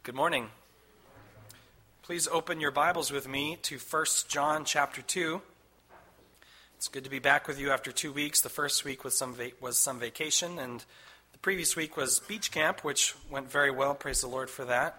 Good morning. Please open your Bibles with me to 1 John chapter 2. It's good to be back with you after 2 weeks. The first week was some vacation, and the previous week was beach camp, which went very well. Praise the Lord for that.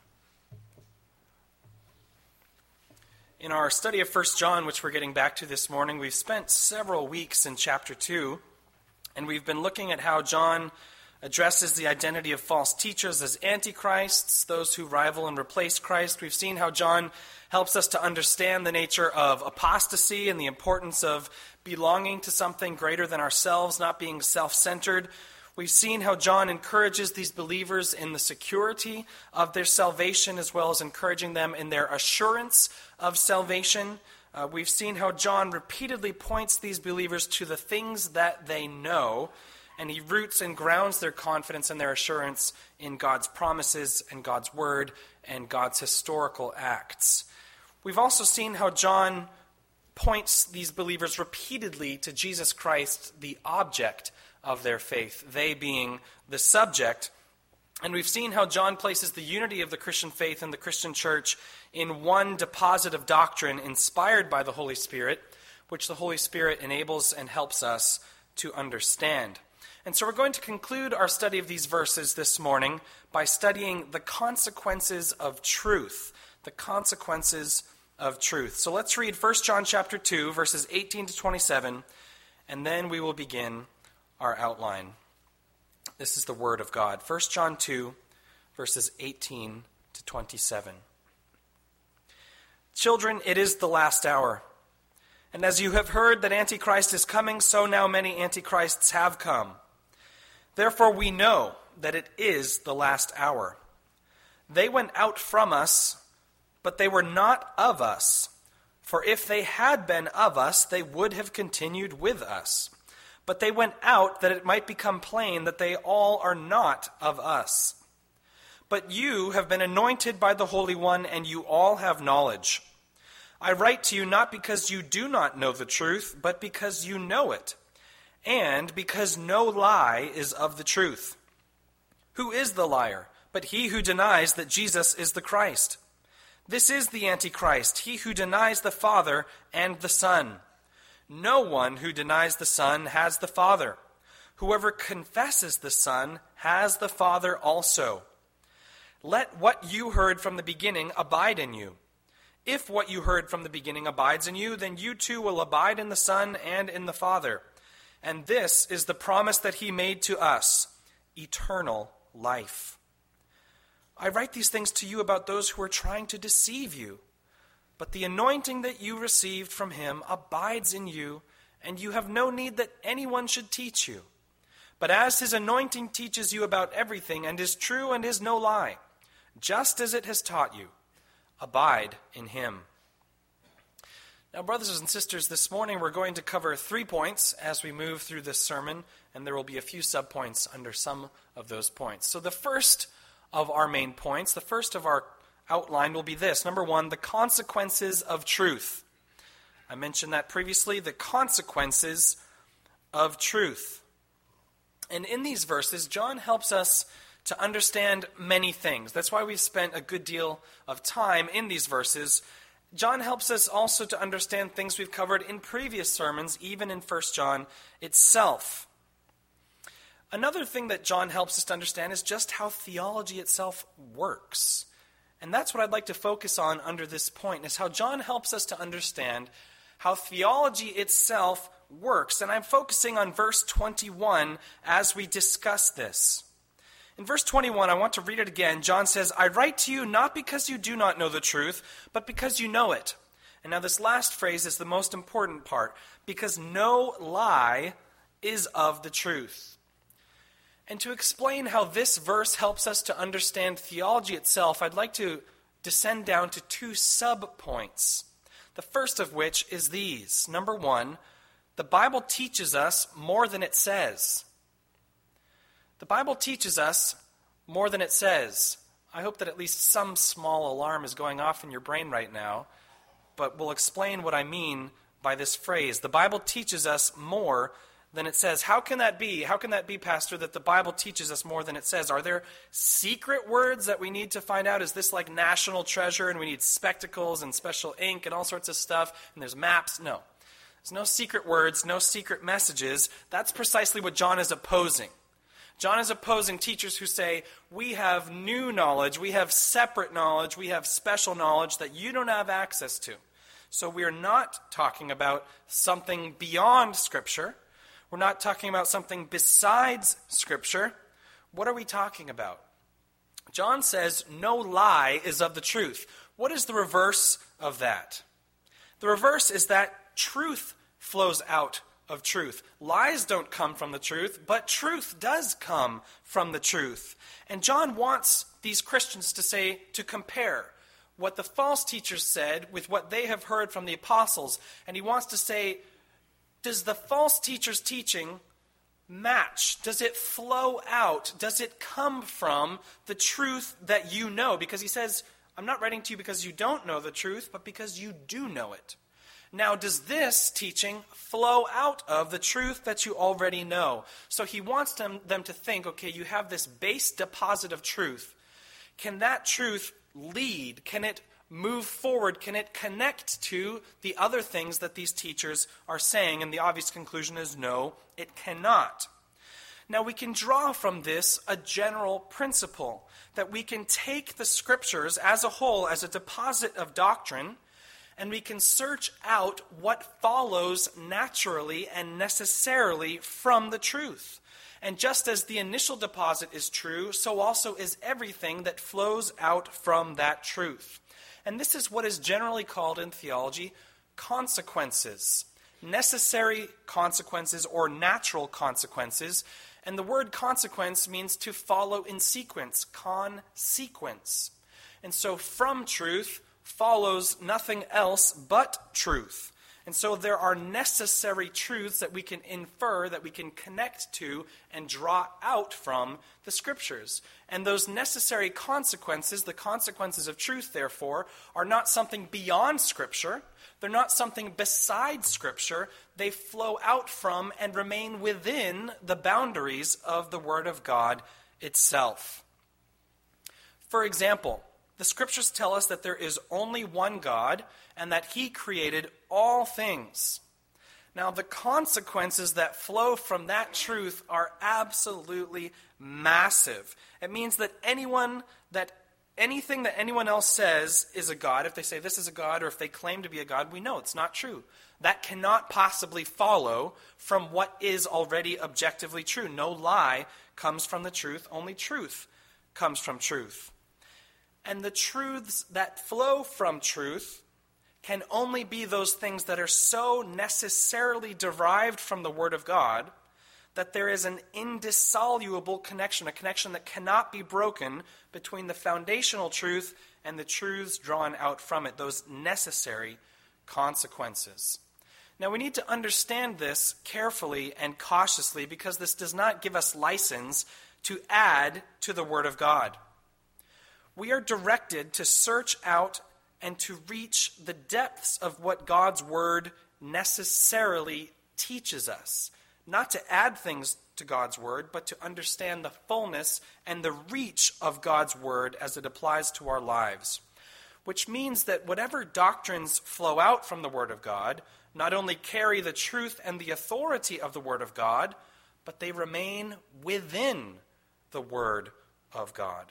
In our study of 1 John, which we're getting back to this morning, we've spent several weeks in chapter 2, and we've been looking at how John addresses the identity of false teachers as antichrists, those who rival and replace Christ. We've seen how John helps us to understand the nature of apostasy and the importance of belonging to something greater than ourselves, not being self-centered. We've seen how John encourages these believers in the security of their salvation, as well as encouraging them in their assurance of salvation. We've seen how John repeatedly points these believers to the things that they know, and he roots and grounds their confidence and their assurance in God's promises and God's word and God's historical acts. We've also seen how John points these believers repeatedly to Jesus Christ, the object of their faith, they being the subject. And we've seen how John places the unity of the Christian faith and the Christian church in one deposit of doctrine inspired by the Holy Spirit, which the Holy Spirit enables and helps us to understand. And so we're going to conclude our study of these verses this morning by studying the consequences of truth. The consequences of truth. So let's read 1 John chapter 2, verses 18 to 27, and then we will begin our outline. This is the word of God. 1 John 2, verses 18 to 27. Children, it is the last hour. And as you have heard that Antichrist is coming, so now many Antichrists have come. Therefore we know that it is the last hour. They went out from us, but they were not of us. For if they had been of us, they would have continued with us. But they went out that it might become plain that they all are not of us. But you have been anointed by the Holy One, and you all have knowledge. I write to you not because you do not know the truth, but because you know it, and because no lie is of the truth. Who is the liar, but he who denies that Jesus is the Christ? This is the Antichrist, he who denies the Father and the Son. No one who denies the Son has the Father. Whoever confesses the Son has the Father also. Let what you heard from the beginning abide in you. If what you heard from the beginning abides in you, then you too will abide in the Son and in the Father. And this is the promise that he made to us, eternal life. I write these things to you about those who are trying to deceive you. But the anointing that you received from him abides in you, and you have no need that anyone should teach you. But as his anointing teaches you about everything, and is true and is no lie, just as it has taught you, abide in him. Now, brothers and sisters, this morning we're going to cover 3 points as we move through this sermon, and there will be a few subpoints under some of those points. So the first of our main points, the first of our outline will be this. Number 1, the consequences of truth. I mentioned that previously, the consequences of truth. And in these verses, John helps us to understand many things. That's why we've spent a good deal of time in these verses. John helps us also to understand things we've covered in previous sermons, even in 1 John itself. Another thing that John helps us to understand is just how theology itself works. And that's what I'd like to focus on under this point, is how John helps us to understand how theology itself works. And I'm focusing on verse 21 as we discuss this. In verse 21, I want to read it again. John says, I write to you not because you do not know the truth, but because you know it. And now this last phrase is the most important part, because no lie is of the truth. And to explain how this verse helps us to understand theology itself, I'd like to descend down to 2 sub-points. The first of which is these. Number 1, the Bible teaches us more than it says. The Bible teaches us more than it says. I hope that at least some small alarm is going off in your brain right now, but we'll explain what I mean by this phrase. The Bible teaches us more than it says. How can that be? How can that be, Pastor, that the Bible teaches us more than it says? Are there secret words that we need to find out? Is this like national treasure and we need spectacles and special ink and all sorts of stuff and there's maps? No. There's no secret words, no secret messages. That's precisely what John is opposing. John is opposing teachers who say, we have new knowledge, we have separate knowledge, we have special knowledge that you don't have access to. So we are not talking about something beyond Scripture. We're not talking about something besides Scripture. What are we talking about? John says, no lie is of the truth. What is the reverse of that? The reverse is that truth flows out of truth. Lies don't come from the truth, but truth does come from the truth. And John wants these Christians to compare what the false teachers said with what they have heard from the apostles. And he wants to say, does the false teacher's teaching match? Does it flow out? Does it come from the truth that you know? Because he says, I'm not writing to you because you don't know the truth, but because you do know it. Now, does this teaching flow out of the truth that you already know? So he wants them to think, okay, you have this base deposit of truth. Can that truth lead? Can it move forward? Can it connect to the other things that these teachers are saying? And the obvious conclusion is no, it cannot. Now, we can draw from this a general principle that we can take the Scriptures as a whole, as a deposit of doctrine, and we can search out what follows naturally and necessarily from the truth. And just as the initial deposit is true, so also is everything that flows out from that truth. And this is what is generally called in theology consequences. Necessary consequences or natural consequences. And the word consequence means to follow in sequence, consequence. And so from truth follows nothing else but truth. And so there are necessary truths that we can infer, that we can connect to and draw out from the Scriptures. And those necessary consequences, the consequences of truth, therefore, are not something beyond Scripture. They're not something besides Scripture. They flow out from and remain within the boundaries of the Word of God itself. For example, the Scriptures tell us that there is only one God and that He created all things. Now, the consequences that flow from that truth are absolutely massive. It means that anything that anyone else says is a God, if they say this is a God or if they claim to be a God, we know it's not true. That cannot possibly follow from what is already objectively true. No lie comes from the truth, only truth comes from truth. And the truths that flow from truth can only be those things that are so necessarily derived from the Word of God that there is an indissoluble connection, a connection that cannot be broken between the foundational truth and the truths drawn out from it, those necessary consequences. Now, we need to understand this carefully and cautiously because this does not give us license to add to the Word of God. We are directed to search out and to reach the depths of what God's Word necessarily teaches us. Not to add things to God's Word, but to understand the fullness and the reach of God's Word as it applies to our lives. Which means that whatever doctrines flow out from the Word of God not only carry the truth and the authority of the Word of God, but they remain within the Word of God.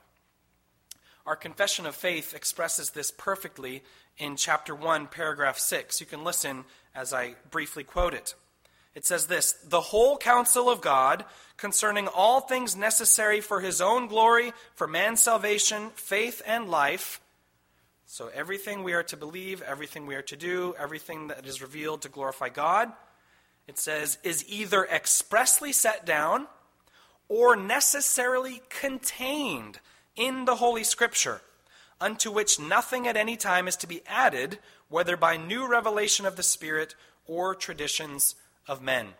Our confession of faith expresses this perfectly in chapter 1, paragraph 6. You can listen as I briefly quote it. It says this, "The whole counsel of God concerning all things necessary for His own glory, for man's salvation, faith, and life." So everything we are to believe, everything we are to do, everything that is revealed to glorify God, it says, is either expressly set down or necessarily contained in the Holy Scripture, unto which nothing at any time is to be added, whether by new revelation of the Spirit or traditions of men.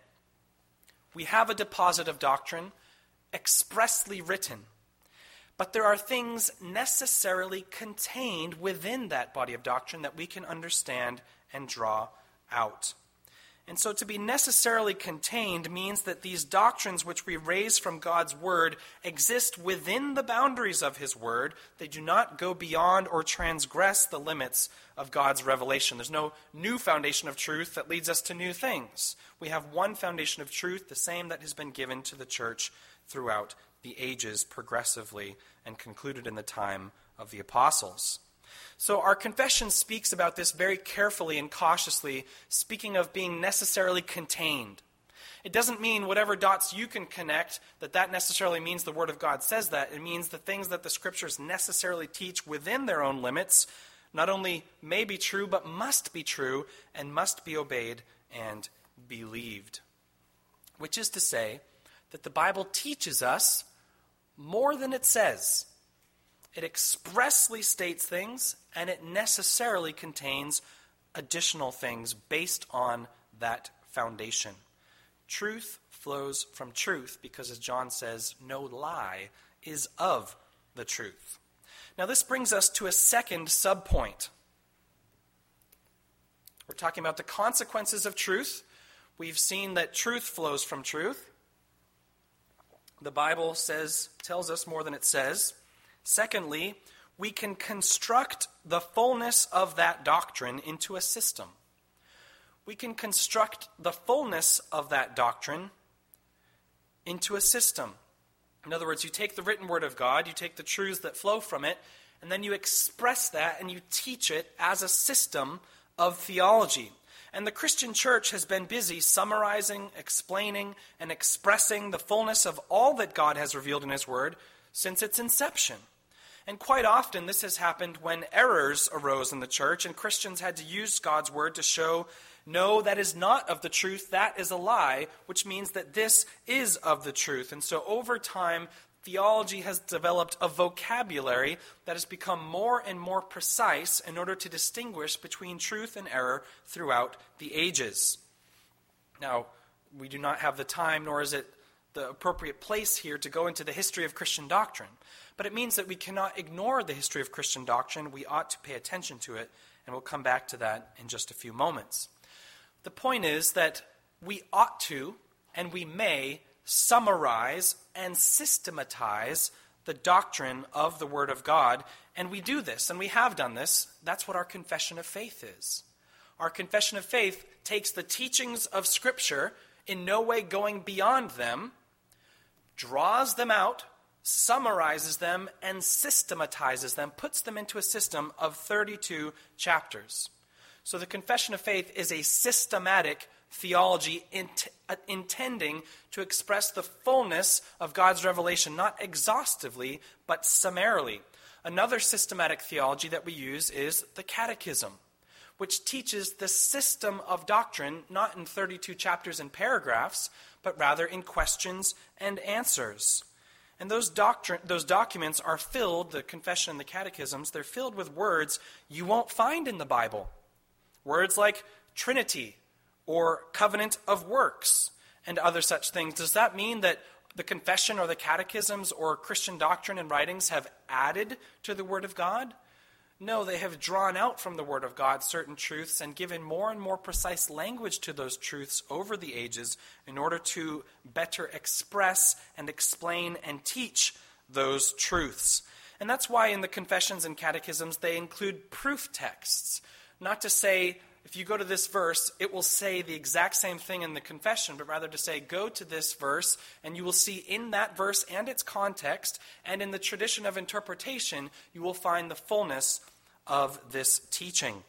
We have a deposit of doctrine expressly written, but there are things necessarily contained within that body of doctrine that we can understand and draw out. And so to be necessarily contained means that these doctrines which we raise from God's Word exist within the boundaries of His Word. They do not go beyond or transgress the limits of God's revelation. There's no new foundation of truth that leads us to new things. We have one foundation of truth, the same that has been given to the church throughout the ages progressively and concluded in the time of the apostles. So our confession speaks about this very carefully and cautiously, speaking of being necessarily contained. It doesn't mean whatever dots you can connect, that necessarily means the Word of God says that. It means the things that the Scriptures necessarily teach within their own limits not only may be true, but must be true and must be obeyed and believed. Which is to say that the Bible teaches us more than it says. It expressly states things, and it necessarily contains additional things based on that foundation. Truth flows from truth because, as John says, no lie is of the truth. Now this brings us to a second subpoint. We're talking about the consequences of truth. We've seen that truth flows from truth. The Bible tells us more than it says. Secondly, we can construct the fullness of that doctrine into a system. We can construct the fullness of that doctrine into a system. In other words, you take the written word of God, you take the truths that flow from it, and then you express that and you teach it as a system of theology. And the Christian church has been busy summarizing, explaining, and expressing the fullness of all that God has revealed in His Word since its inception. And quite often this has happened when errors arose in the church and Christians had to use God's Word to show, no, that is not of the truth, that is a lie, which means that this is of the truth. And so over time, theology has developed a vocabulary that has become more and more precise in order to distinguish between truth and error throughout the ages. Now, we do not have the time, nor is it the appropriate place here to go into the history of Christian doctrine. But it means that we cannot ignore the history of Christian doctrine. We ought to pay attention to it, and we'll come back to that in just a few moments. The point is that we ought to, and we may, summarize and systematize the doctrine of the Word of God, and we do this, and we have done this. That's what our confession of faith is. Our confession of faith takes the teachings of Scripture, in no way going beyond them, draws them out, summarizes them, and systematizes them, puts them into a system of 32 chapters. So the confession of faith is a systematic theology intending to express the fullness of God's revelation, not exhaustively, but summarily. Another systematic theology that we use is the Catechism, which teaches the system of doctrine, not in 32 chapters and paragraphs, but rather in questions and answers. And those documents are filled, the confession and the catechisms, they're filled with words you won't find in the Bible. Words like Trinity or covenant of works and other such things. Does that mean that the confession or the catechisms or Christian doctrine and writings have added to the Word of God? No, they have drawn out from the Word of God certain truths and given more and more precise language to those truths over the ages in order to better express and explain and teach those truths. And that's why in the confessions and catechisms they include proof texts. Not to say, if you go to this verse, it will say the exact same thing in the confession, but rather to say, go to this verse, and you will see in that verse and its context, and in the tradition of interpretation, you will find the fullness of this teaching.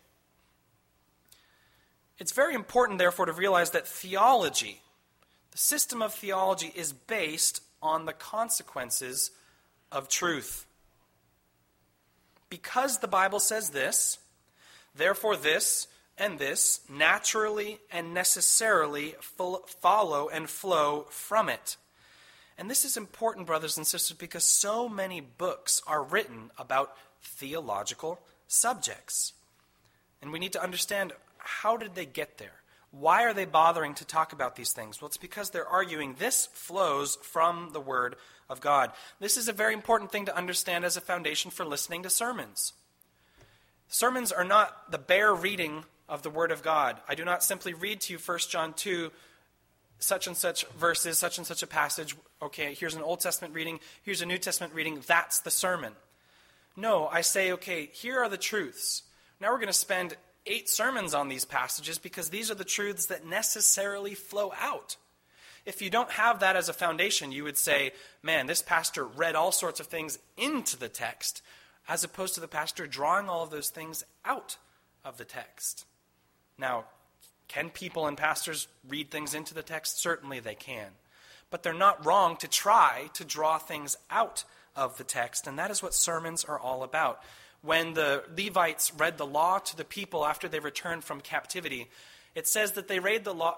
It's very important, therefore, to realize that theology, the system of theology, is based on the consequences of truth. Because the Bible says this, therefore this and this naturally and necessarily follow and flow from it. And this is important, brothers and sisters, because so many books are written about theological subjects. And we need to understand, how did they get there? Why are they bothering to talk about these things? Well, it's because they're arguing this flows from the Word of God. This is a very important thing to understand as a foundation for listening to sermons. Sermons are not the bare reading of the Word of God. I do not simply read to you 1 John 2, such and such verses, such and such a passage. Okay, here's an Old Testament reading, here's a New Testament reading, that's the sermon. No, I say, okay, here are the truths. Now we're going to spend 8 sermons on these passages because these are the truths that necessarily flow out. If you don't have that as a foundation, you would say, man, this pastor read all sorts of things into the text, as opposed to the pastor drawing all of those things out of the text. Now, can people and pastors read things into the text? Certainly they can. But they're not wrong to try to draw things out of the text, and that is what sermons are all about. When the Levites read the law to the people after they returned from captivity, it says that they read the law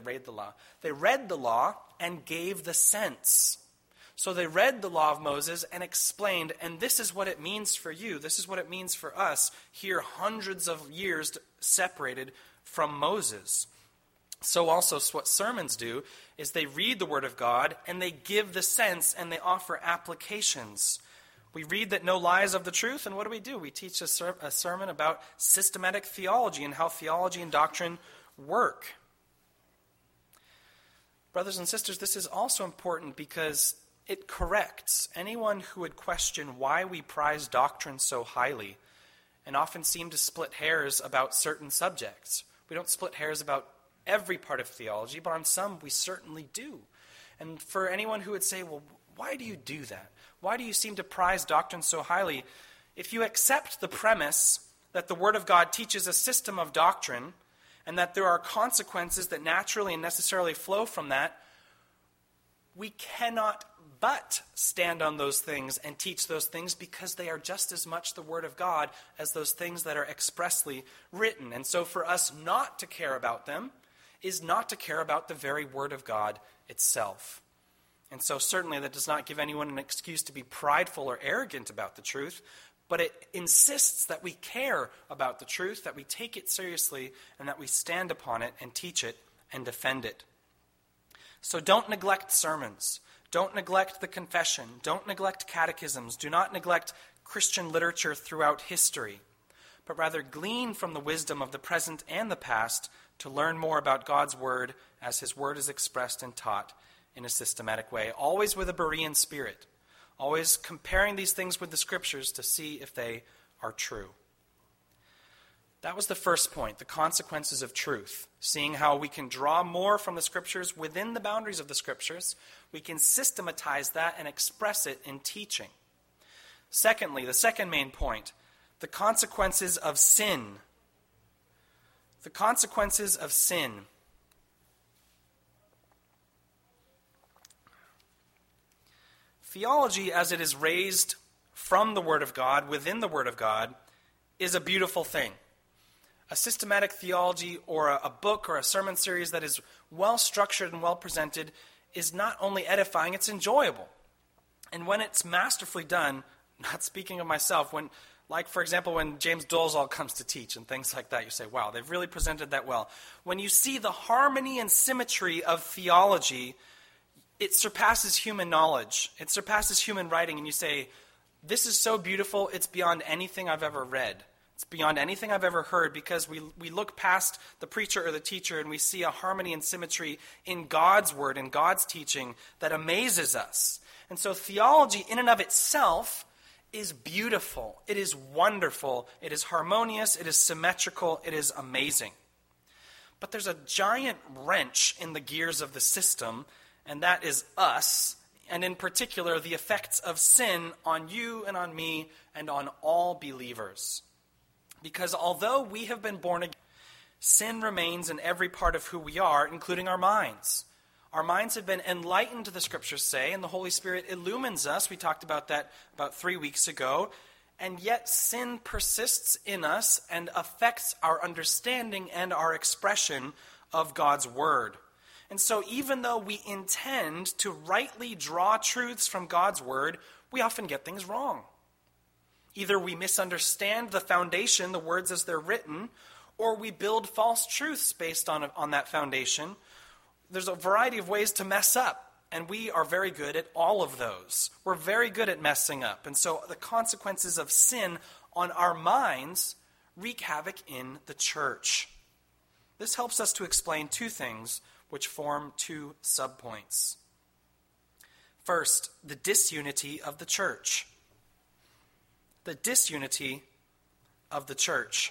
and gave the sense. So they read the law of Moses and explained, and this is what it means for you. This is what it means for us here hundreds of years separated from Moses. So also what sermons do is they read the Word of God and they give the sense and they offer applications. We read that no lie is of the truth, and what do? We teach a sermon about systematic theology and how theology and doctrine work. Brothers and sisters, this is also important because it corrects anyone who would question why we prize doctrine so highly and often seem to split hairs about certain subjects. We don't split hairs about every part of theology, but on some we certainly do. And for anyone who would say, well, why do you do that? Why do you seem to prize doctrine so highly? If you accept the premise that the Word of God teaches a system of doctrine and that there are consequences that naturally and necessarily flow from that, we cannot but stand on those things and teach those things because they are just as much the Word of God as those things that are expressly written. And so for us not to care about them is not to care about the very Word of God itself. And so certainly that does not give anyone an excuse to be prideful or arrogant about the truth, but it insists that we care about the truth, that we take it seriously, and that we stand upon it and teach it and defend it. So don't neglect sermons. Don't neglect the confession. Don't neglect catechisms. Do not neglect Christian literature throughout history, but rather glean from the wisdom of the present and the past to learn more about God's Word as His Word is expressed and taught in a systematic way, always with a Berean spirit, always comparing these things with the Scriptures to see if they are true. That was the first point, the consequences of truth, seeing how we can draw more from the Scriptures within the boundaries of the Scriptures. We can systematize that and express it in teaching. Secondly, the second main point, the consequences of sin. The consequences of sin. Theology, as it is raised from the Word of God, within the Word of God, is a beautiful thing. A systematic theology or a book or a sermon series that is well structured and well presented is not only edifying, it's enjoyable. And when it's masterfully done, not speaking of myself, when, like for example, when James Dolezal comes to teach and things like that, you say, wow, they've really presented that well. When you see the harmony and symmetry of theology, it surpasses human knowledge. It surpasses human writing, and you say, this is so beautiful, it's beyond anything I've ever read. It's beyond anything I've ever heard, because we look past the preacher or the teacher and we see a harmony and symmetry in God's Word and God's teaching that amazes us. And so theology in and of itself is beautiful. It is wonderful. It is harmonious. It is symmetrical. It is amazing. But there's a giant wrench in the gears of the system, and that is us, and in particular the effects of sin on you and on me and on all believers. Because although we have been born again, sin remains in every part of who we are, including our minds. Our minds have been enlightened, the Scriptures say, and the Holy Spirit illumines us. We talked about that about 3 weeks ago. And yet sin persists in us and affects our understanding and our expression of God's Word. And so even though we intend to rightly draw truths from God's Word, we often get things wrong. Either we misunderstand the foundation, the words as they're written, or we build false truths based on that foundation. There's a variety of ways to mess up, and we are very good at all of those. We're very good at messing up. And so the consequences of sin on our minds wreak havoc in the church. This helps us to explain two things which form two subpoints. First, the disunity of the church. The disunity of the church.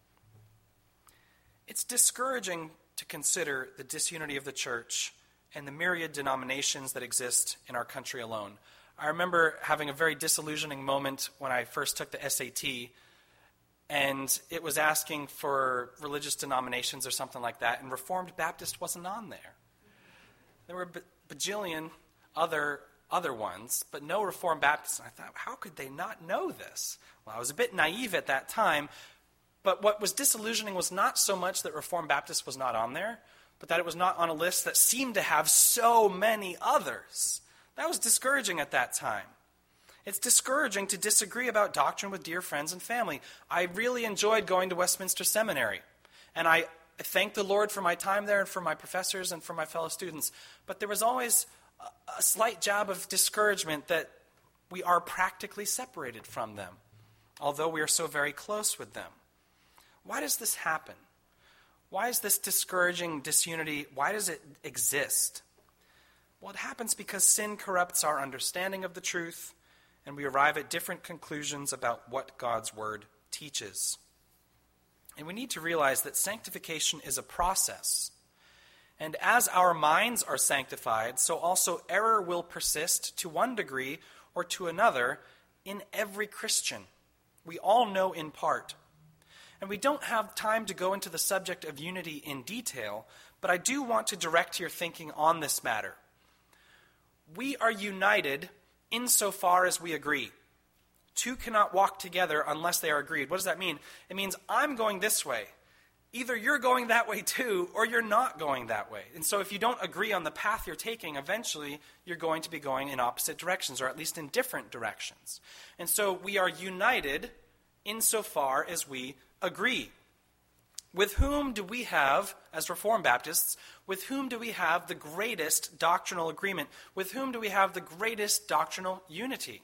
It's discouraging to consider the disunity of the church and the myriad denominations that exist in our country alone. I remember having a very disillusioning moment when I first took the SAT, and it was asking for religious denominations or something like that, and Reformed Baptist wasn't on there. There were a bajillion other ones, but no Reformed Baptist. And I thought, how could they not know this? Well, I was a bit naive at that time, but what was disillusioning was not so much that Reformed Baptist was not on there, but that it was not on a list that seemed to have so many others. That was discouraging at that time. It's discouraging to disagree about doctrine with dear friends and family. I really enjoyed going to Westminster Seminary, and I thank the Lord for my time there and for my professors and for my fellow students. But there was always a slight jab of discouragement that we are practically separated from them, although we are so very close with them. Why does this happen? Why is this discouraging disunity, why does it exist? Well, it happens because sin corrupts our understanding of the truth, and we arrive at different conclusions about what God's word teaches. And we need to realize that sanctification is a process. And as our minds are sanctified, so also error will persist to one degree or to another in every Christian. We all know in part. And we don't have time to go into the subject of unity in detail, but I do want to direct your thinking on this matter. We are united insofar as we agree. Two cannot walk together unless they are agreed. What does that mean? It means I'm going this way. Either you're going that way too, or you're not going that way. And so if you don't agree on the path you're taking, eventually you're going to be going in opposite directions, or at least in different directions. And so we are united insofar as we agree. With whom do we have, as Reformed Baptists, with whom do we have the greatest doctrinal agreement? With whom do we have the greatest doctrinal unity?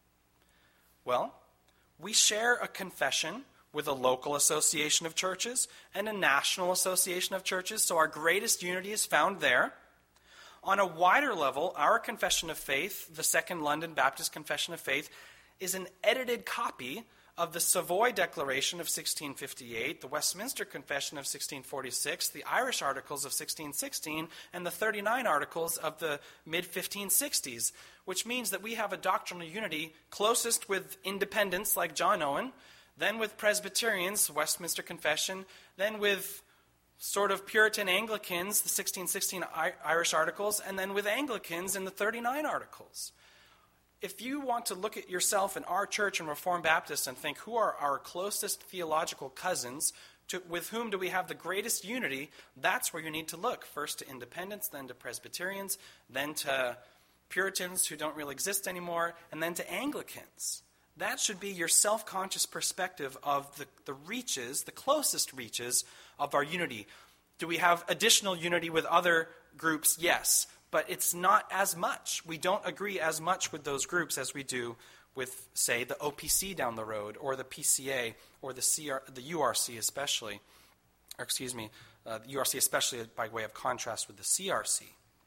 Well, we share a confession with a local association of churches and a national association of churches, so our greatest unity is found there. On a wider level, our confession of faith, the Second London Baptist Confession of Faith, is an edited copy of the Savoy Declaration of 1658, the Westminster Confession of 1646, the Irish Articles of 1616, and the 39 Articles of the mid-1560s, which means that we have a doctrinal unity closest with independents like John Owen, then with Presbyterians, Westminster Confession, then with sort of Puritan Anglicans, the 1616 Irish Articles, and then with Anglicans in the 39 Articles. If you want to look at yourself in our church and Reformed Baptists and think, who are our closest theological cousins, with whom do we have the greatest unity, that's where you need to look. First to independents, then to Presbyterians, then to Puritans who don't really exist anymore, and then to Anglicans. That should be your self-conscious perspective of the reaches, the closest reaches of our unity. Do we have additional unity with other groups? Yes. But it's not as much. We don't agree as much with those groups as we do with, say, the OPC down the road, or the PCA, or the URC especially. The URC especially by way of contrast with the CRC.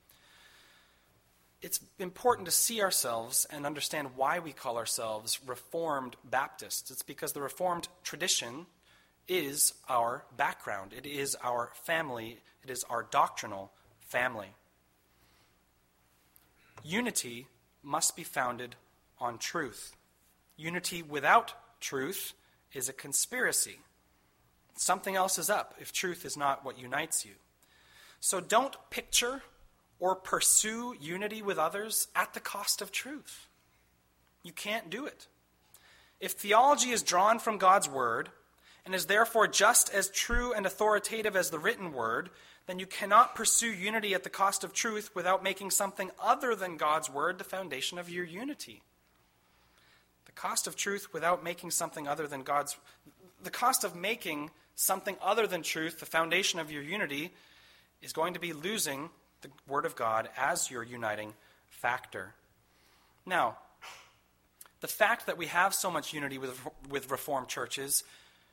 It's important to see ourselves and understand why we call ourselves Reformed Baptists. It's because the Reformed tradition is our background. It is our family. It is our doctrinal family. Unity must be founded on truth. Unity without truth is a conspiracy. Something else is up if truth is not what unites you. So don't picture or pursue unity with others at the cost of truth. You can't do it. If theology is drawn from God's word and is therefore just as true and authoritative as the written word, then you cannot pursue unity at the cost of truth without making something other than God's word the foundation of your unity. The cost of truth without making something other than the cost of making something other than truth the foundation of your unity is going to be losing the word of God as your uniting factor. Now, the fact that we have so much unity with Reformed churches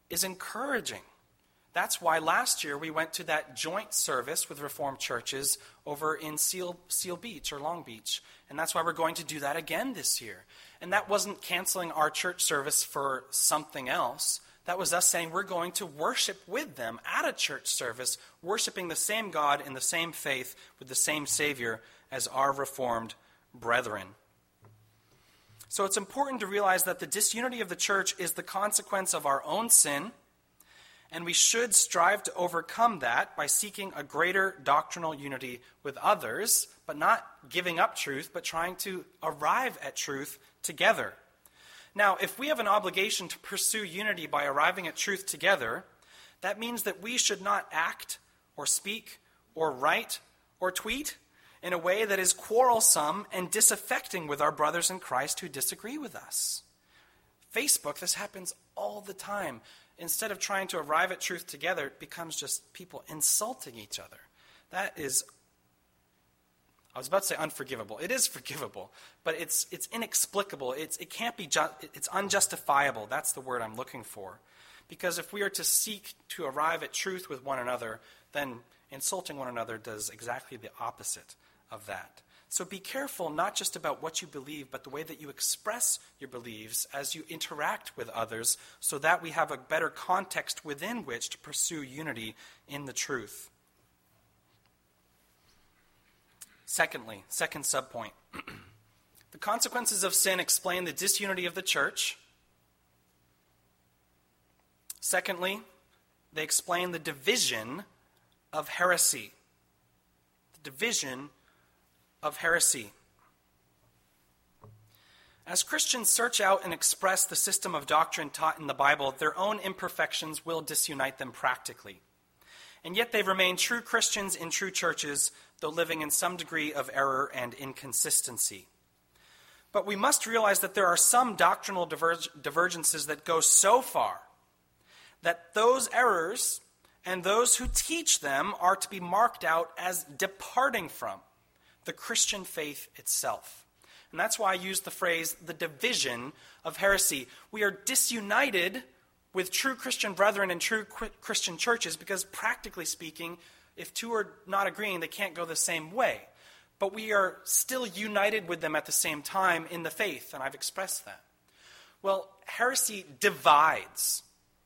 is encouraging. That's why last year we went to that joint service with Reformed churches over in Seal Beach or Long Beach. And that's why we're going to do that again this year. And that wasn't canceling our church service for something else. That was us saying we're going to worship with them at a church service, worshiping the same God in the same faith with the same Savior as our Reformed brethren. So it's important to realize that the disunity of the church is the consequence of our own sin, and we should strive to overcome that by seeking a greater doctrinal unity with others, but not giving up truth, but trying to arrive at truth together. Now, if we have an obligation to pursue unity by arriving at truth together, that means that we should not act or speak or write or tweet in a way that is quarrelsome and disaffecting with our brothers in Christ who disagree with us. Facebook, this happens all the time. Instead of trying to arrive at truth together, it becomes just people insulting each other. That is, I was about to say unforgivable. It is forgivable, but it's inexplicable. It can't be it's unjustifiable. That's the word I'm looking for. Because if we are to seek to arrive at truth with one another, then insulting one another does exactly the opposite of that. So be careful not just about what you believe, but the way that you express your beliefs as you interact with others, so that we have a better context within which to pursue unity in the truth. Secondly, second subpoint. The consequences of sin explain the disunity of the church. Secondly, they explain the division of heresy. The division of heresy. As Christians search out and express the system of doctrine taught in the Bible, their own imperfections will disunite them practically. And yet they remain true Christians in true churches, though living in some degree of error and inconsistency. But we must realize that there are some doctrinal divergences that go so far that those errors and those who teach them are to be marked out as departing from the Christian faith itself. And that's why I use the phrase, the division of heresy. We are disunited with true Christian brethren and true Christian churches because, practically speaking, if two are not agreeing, they can't go the same way. But we are still united with them at the same time in the faith, and I've expressed that. Well, heresy divides.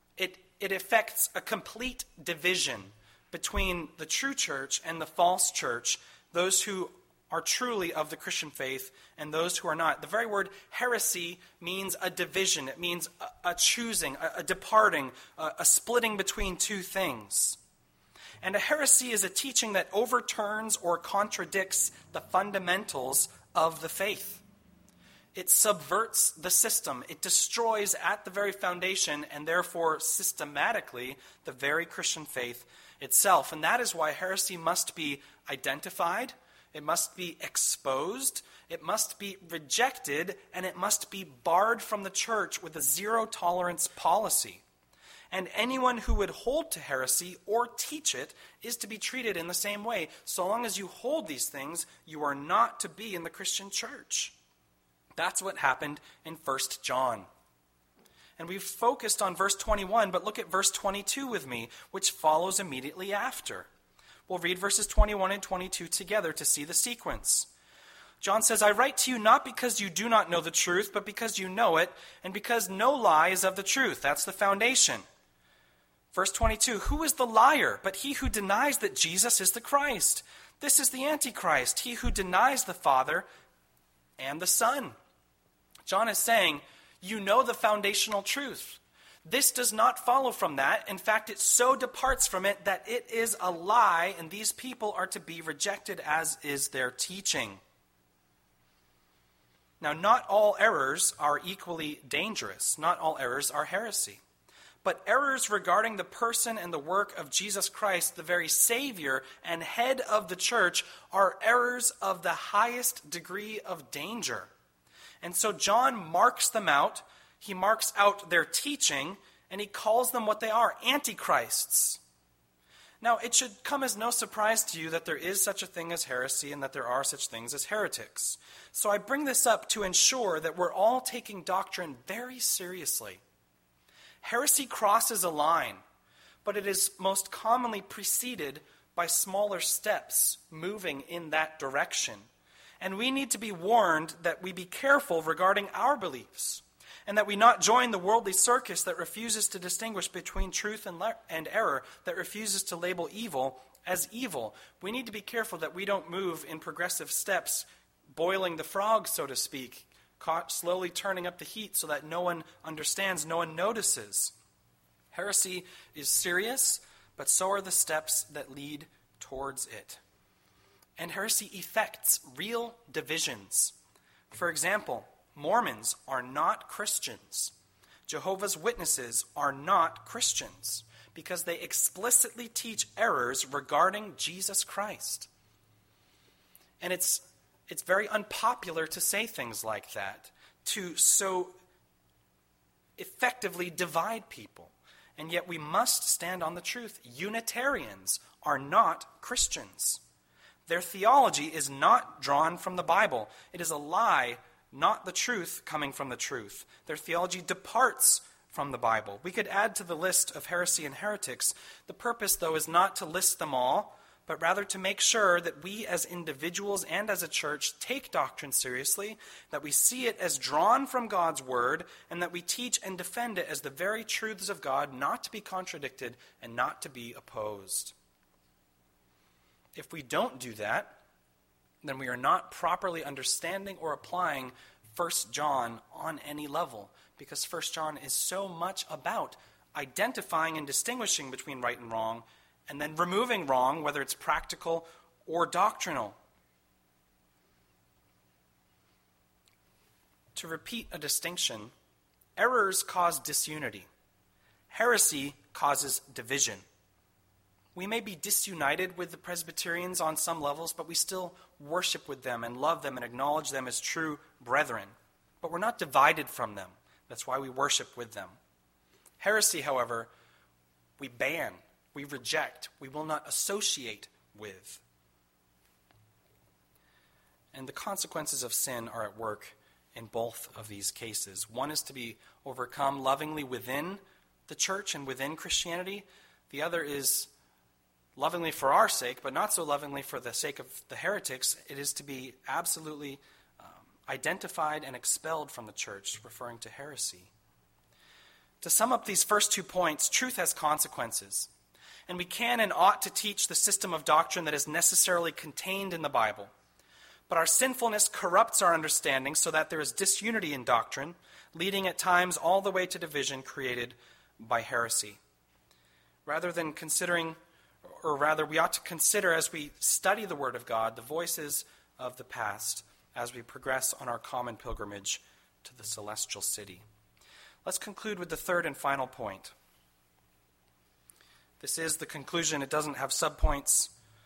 It affects a complete division between the true church and the false church, those who are truly of the Christian faith and those who are not. The very word heresy means a division. It means a choosing, a departing, a splitting between two things. And a heresy is a teaching that overturns or contradicts the fundamentals of the faith. It subverts the system. It destroys at the very foundation and therefore systematically the very Christian faith itself. And that is why heresy must be identified, it must be exposed, it must be rejected, and it must be barred from the church with a zero-tolerance policy. And anyone who would hold to heresy or teach it is to be treated in the same way. So long as you hold these things, you are not to be in the Christian church. That's what happened in 1 John. And we've focused on verse 21, but look at verse 22 with me, which follows immediately after. We'll read verses 21 and 22 together to see the sequence. John says, I write to you not because you do not know the truth, but because you know it, and because no lie is of the truth. That's the foundation. Verse 22, who is the liar but he who denies that Jesus is the Christ? This is the Antichrist, he who denies the Father and the Son. John is saying, you know the foundational truth. This does not follow from that. In fact, it so departs from it that it is a lie, and these people are to be rejected, as is their teaching. Now, not all errors are equally dangerous. Not all errors are heresy. But errors regarding the person and the work of Jesus Christ, the very Savior and head of the church, are errors of the highest degree of danger. And so John marks them out. He marks out their teaching, and he calls them what they are, antichrists. Now, it should come as no surprise to you that there is such a thing as heresy and that there are such things as heretics. So I bring this up to ensure that we're all taking doctrine very seriously. Heresy crosses a line, but it is most commonly preceded by smaller steps moving in that direction. And we need to be warned that we be careful regarding our beliefs, and that we not join the worldly circus that refuses to distinguish between truth and error, that refuses to label evil as evil. We need to be careful that we don't move in progressive steps, boiling the frog, so to speak, slowly turning up the heat so that no one understands, no one notices. Heresy is serious, but so are the steps that lead towards it. And heresy effects real divisions. For example, Mormons are not Christians. Jehovah's Witnesses are not Christians because they explicitly teach errors regarding Jesus Christ. And it's very unpopular to say things like that, to so effectively divide people. And yet we must stand on the truth. Unitarians are not Christians. Their theology is not drawn from the Bible. It is a lie, not the truth coming from the truth. Their theology departs from the Bible. We could add to the list of heresy and heretics. The purpose, though, is not to list them all, but rather to make sure that we as individuals and as a church take doctrine seriously, that we see it as drawn from God's word, and that we teach and defend it as the very truths of God, not to be contradicted and not to be opposed. If we don't do that, then we are not properly understanding or applying 1 John on any level, because 1 John is so much about identifying and distinguishing between right and wrong, and then removing wrong, whether it's practical or doctrinal. To repeat a distinction, errors cause disunity. Heresy causes division. We may be disunited with the Presbyterians on some levels, but we still worship with them and love them and acknowledge them as true brethren. But we're not divided from them. That's why we worship with them. Heresy, however, we ban, we reject, we will not associate with. And the consequences of sin are at work in both of these cases. One is to be overcome lovingly within the church and within Christianity. The other is lovingly for our sake, but not so lovingly for the sake of the heretics. It is to be absolutely identified and expelled from the church, referring to heresy. To sum up these first 2 points, truth has consequences. And we can and ought to teach the system of doctrine that is necessarily contained in the Bible. But our sinfulness corrupts our understanding so that there is disunity in doctrine, leading at times all the way to division created by heresy. We ought to consider as we study the Word of God the voices of the past as we progress on our common pilgrimage to the celestial city. Let's conclude with the third and final point. This is the conclusion. It doesn't have subpoints.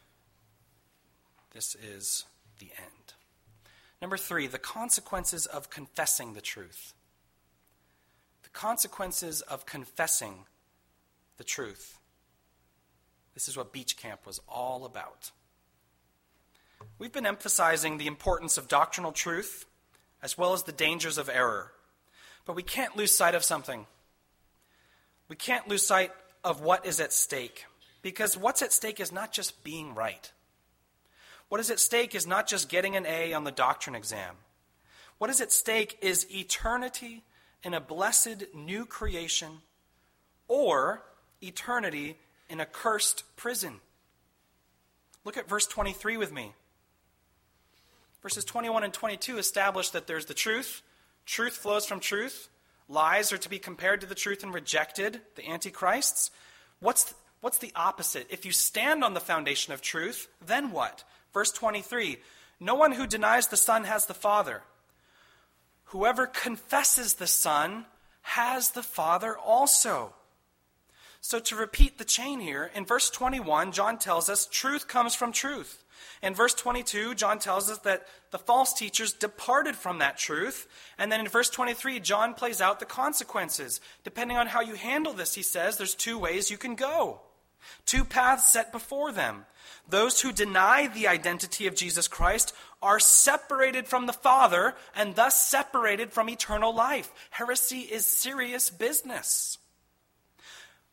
This is the end. Number 3, the consequences of confessing the truth. The consequences of confessing the truth. This is what Beach Camp was all about. We've been emphasizing the importance of doctrinal truth as well as the dangers of error. But we can't lose sight of something. We can't lose sight of what is at stake. Because what's at stake is not just being right. What is at stake is not just getting an A on the doctrine exam. What is at stake is eternity in a blessed new creation or eternity in a cursed prison. Look at verse 23 with me. Verses 21 and 22 establish that there's the truth. Truth flows from truth. Lies are to be compared to the truth and rejected, the antichrists. What's the opposite? If you stand on the foundation of truth, then what? Verse 23, no one who denies the Son has the Father. Whoever confesses the Son has the Father also. So to repeat the chain here, in verse 21, John tells us truth comes from truth. In verse 22, John tells us that the false teachers departed from that truth. And then in verse 23, John plays out the consequences. Depending on how you handle this, he says, there's 2 ways you can go. 2 paths set before them. Those who deny the identity of Jesus Christ are separated from the Father and thus separated from eternal life. Heresy is serious business.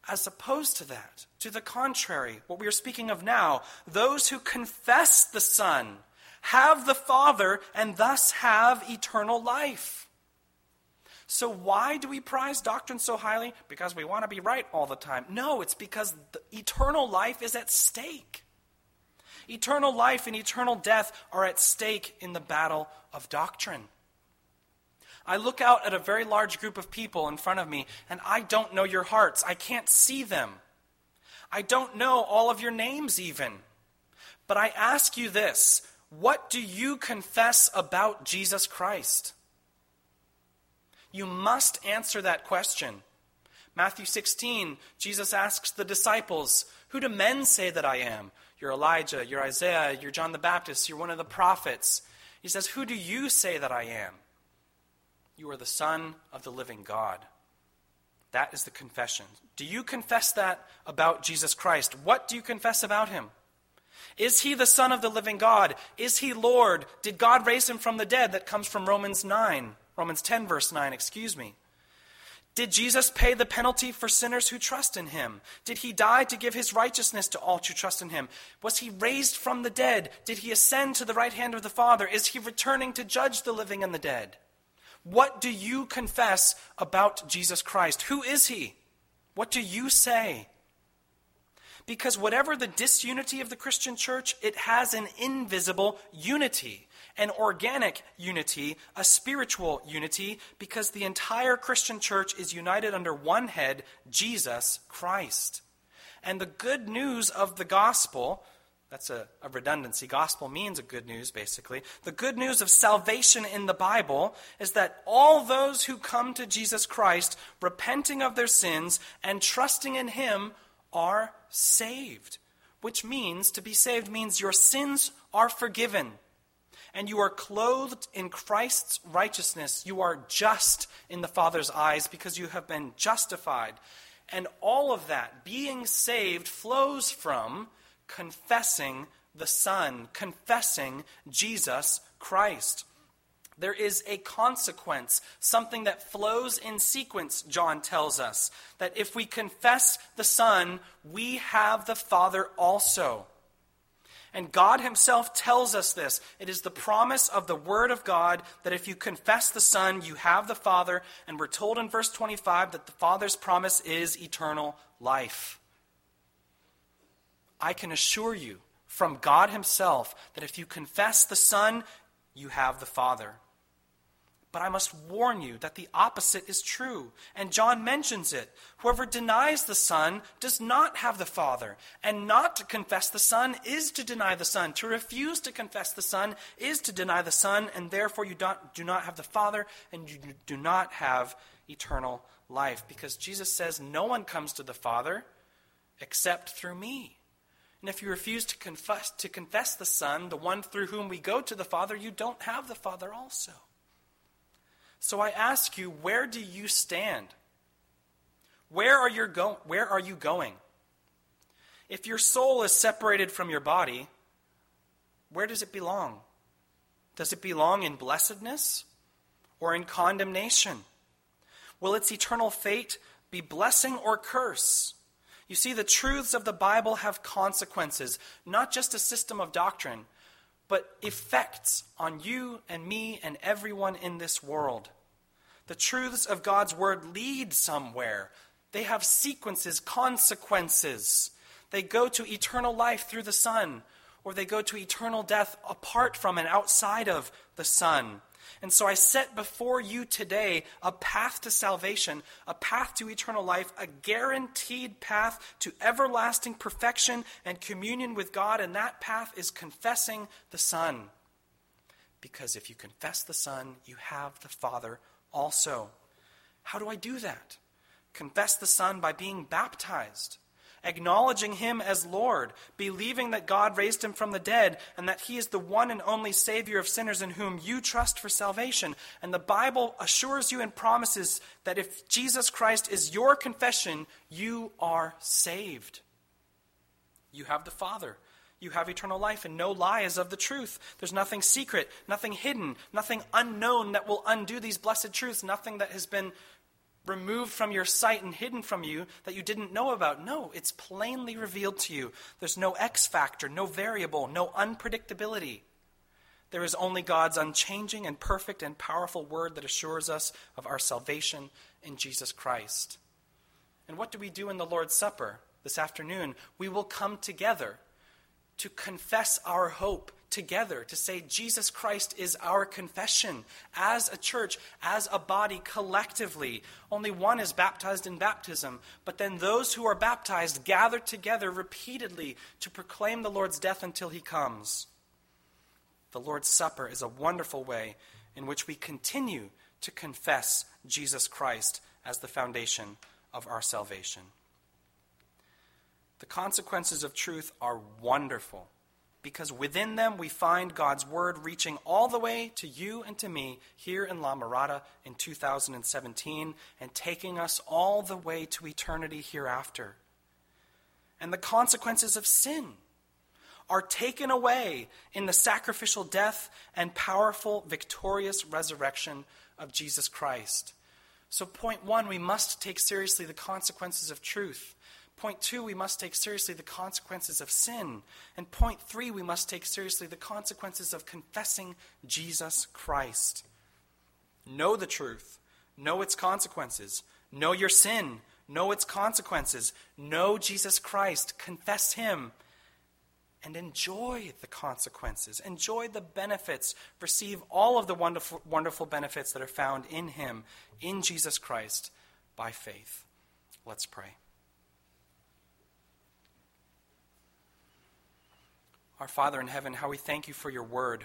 As opposed to that, to the contrary, what we are speaking of now, those who confess the Son have the Father and thus have eternal life. So why do we prize doctrine so highly? Because we want to be right all the time. No, it's because the eternal life is at stake. Eternal life and eternal death are at stake in the battle of doctrine. I look out at a very large group of people in front of me, and I don't know your hearts. I can't see them. I don't know all of your names even. But I ask you this, what do you confess about Jesus Christ? You must answer that question. Matthew 16, Jesus asks the disciples, who do men say that I am? You're Elijah, you're Isaiah, you're John the Baptist, you're one of the prophets. He says, who do you say that I am? You are the Son of the living God. That is the confession. Do you confess that about Jesus Christ? What do you confess about him? Is he the Son of the living God? Is he Lord? Did God raise him from the dead? That comes from Romans 10, verse 9, Did Jesus pay the penalty for sinners who trust in him? Did he die to give his righteousness to all who trust in him? Was he raised from the dead? Did he ascend to the right hand of the Father? Is he returning to judge the living and the dead? What do you confess about Jesus Christ? Who is he? What do you say? Because whatever the disunity of the Christian church, it has an invisible unity, an organic unity, a spiritual unity, because the entire Christian church is united under one head, Jesus Christ. And the good news of the gospel, that's a redundancy. Gospel means a good news, basically. The good news of salvation in the Bible is that all those who come to Jesus Christ, repenting of their sins and trusting in him, are saved. Which means, to be saved means your sins are forgiven. And you are clothed in Christ's righteousness. You are just in the Father's eyes because you have been justified. And all of that, being saved, flows from confessing the Son, confessing Jesus Christ. There is a consequence, something that flows in sequence, John tells us, that if we confess the Son, we have the Father also. And God himself tells us this. It is the promise of the Word of God that if you confess the Son, you have the Father. And we're told in verse 25 that the Father's promise is eternal life. I can assure you from God himself that if you confess the Son, you have the Father. But I must warn you that the opposite is true. And John mentions it. Whoever denies the Son does not have the Father. And not to confess the Son is to deny the Son. To refuse to confess the Son is to deny the Son. And therefore you do not have the Father and you do not have eternal life. Because Jesus says no one comes to the Father except through me. And if you refuse to confess the Son, the one through whom we go to the Father, you don't have the Father also. So I ask you, where do you stand? Where are you going? If your soul is separated from your body, where does it belong? Does it belong in blessedness or in condemnation? Will its eternal fate be blessing or curse? You see, the truths of the Bible have consequences, not just a system of doctrine, but effects on you and me and everyone in this world. The truths of God's word lead somewhere. They have sequences, consequences. They go to eternal life through the Son, or they go to eternal death apart from and outside of the Son. And so I set before you today a path to salvation, a path to eternal life, a guaranteed path to everlasting perfection and communion with God, and that path is confessing the Son. Because if you confess the Son, you have the Father also. How do I do that? Confess the Son by being baptized, acknowledging him as Lord, believing that God raised him from the dead, and that he is the one and only Savior of sinners in whom you trust for salvation. And the Bible assures you and promises that if Jesus Christ is your confession, you are saved. You have the Father. You have eternal life, and no lie is of the truth. There's nothing secret, nothing hidden, nothing unknown that will undo these blessed truths, nothing that has been removed from your sight and hidden from you that you didn't know about. No, it's plainly revealed to you. There's no X factor, no variable, no unpredictability. There is only God's unchanging and perfect and powerful word that assures us of our salvation in Jesus Christ. And what do we do in the Lord's Supper this afternoon? We will come together to confess our hope together, to say Jesus Christ is our confession as a church, as a body, collectively. Only one is baptized in baptism, but then those who are baptized gather together repeatedly to proclaim the Lord's death until he comes. The Lord's Supper is a wonderful way in which we continue to confess Jesus Christ as the foundation of our salvation. The consequences of truth are wonderful because within them we find God's word reaching all the way to you and to me here in La Mirada in 2017 and taking us all the way to eternity hereafter. And the consequences of sin are taken away in the sacrificial death and powerful, victorious resurrection of Jesus Christ. So point 1, we must take seriously the consequences of truth. Point 2, we must take seriously the consequences of sin. And point 3, we must take seriously the consequences of confessing Jesus Christ. Know the truth. Know its consequences. Know your sin. Know its consequences. Know Jesus Christ. Confess him. And enjoy the consequences. Enjoy the benefits. Receive all of the wonderful benefits that are found in him, in Jesus Christ, by faith. Let's pray. Our Father in heaven, how we thank you for your word,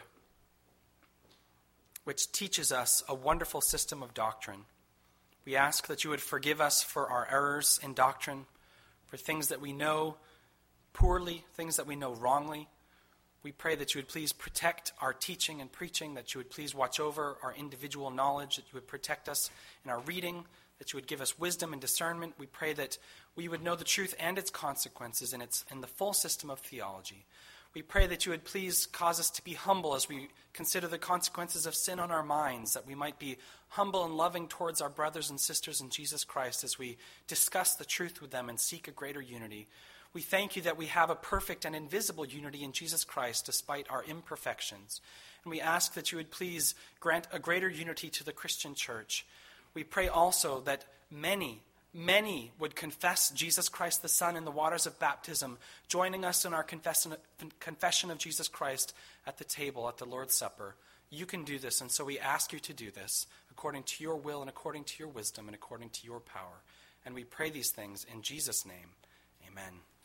which teaches us a wonderful system of doctrine. We ask that you would forgive us for our errors in doctrine, for things that we know poorly, things that we know wrongly. We pray that you would please protect our teaching and preaching, that you would please watch over our individual knowledge, that you would protect us in our reading, that you would give us wisdom and discernment. We pray that we would know the truth and its consequences in the full system of theology. We pray that you would please cause us to be humble as we consider the consequences of sin on our minds, that we might be humble and loving towards our brothers and sisters in Jesus Christ as we discuss the truth with them and seek a greater unity. We thank you that we have a perfect and invisible unity in Jesus Christ despite our imperfections. And we ask that you would please grant a greater unity to the Christian church. We pray also that many would confess Jesus Christ the Son in the waters of baptism, joining us in our confession of Jesus Christ at the table at the Lord's Supper. You can do this, and so we ask you to do this according to your will and according to your wisdom and according to your power. And we pray these things in Jesus' name. Amen.